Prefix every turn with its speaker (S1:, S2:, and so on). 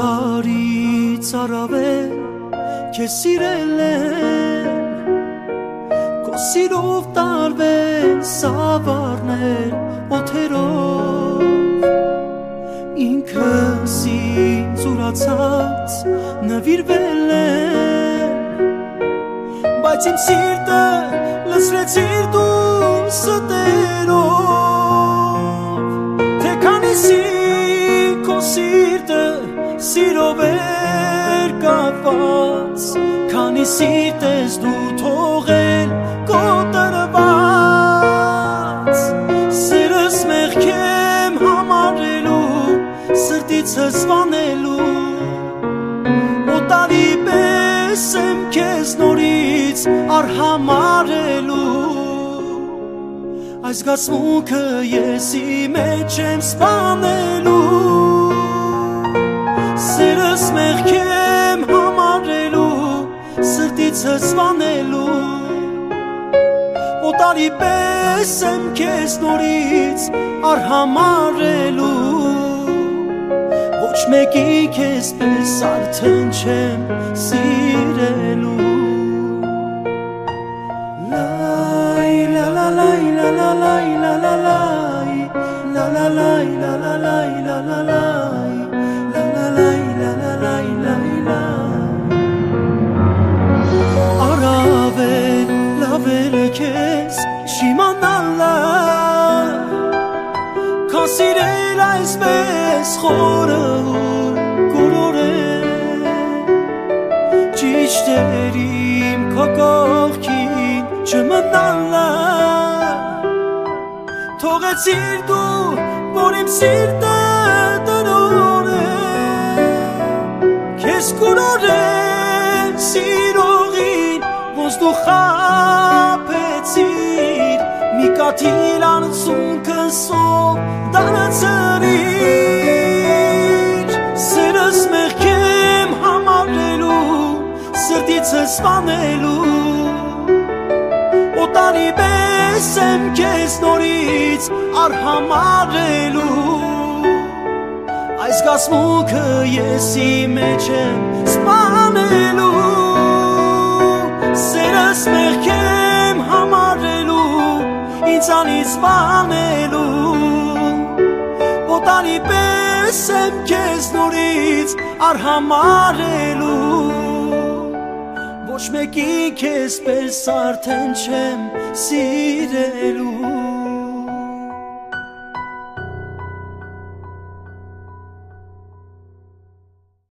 S1: Աշխարհից առավել քեզ սիրել եմ, քո սիրով տարվել սավառներ օթերով, ինքս ինձ ուրացած նվիրվել եմ, բայց իմ սիրտը լցրեցիր դու ստերով, թե քանիսի քո սիրտը սիրով էր կապված, քանի սիրտ ես դու թողել կոտրված, սերս մեղք եմ համարելու, սրտիցս վանելու, օտարի պես եմ քեզ նորից արհամարելու, այս զգացմունքը եսի մեջ եմ սպանելու, սերս մեղք եմ համարելու, սրտիցս վանելու, օտարի պես եմ քեզ նորից արհամարելու, ոչ մեկի քեզ պես արդեն չեմ սիրելու, լայ լա լա լայ լա լա լայ լա լա լայ լա լա լայ լա լա լայ լա լա լայ Առավել լավել է քեզ շիմանալը, քան սիրել այսպես խորը ու գորորել, ճիշտ էր իմ քո կողքին չմնալը, թողեցիր դու, որ իմ սիրտը Քեզ կուրորել սիրողին, ոնց դու խաբեցիր, մի կաթիլ անցունքսով դարձրիր, սերս մեղք եմ համարելու, սրտիցս վանելու, օտարի պես եմ քեզ նորից արհամարելու, այս զգացմունքը եսի մեջ եմ սպանելու, սերս մեղք եմ համարելու, ինձանից վանելու, օտարի պես եմ քեզ նորից արհամարելու, ոչ մեկի քեզ պես արդեն չեմ սիրելու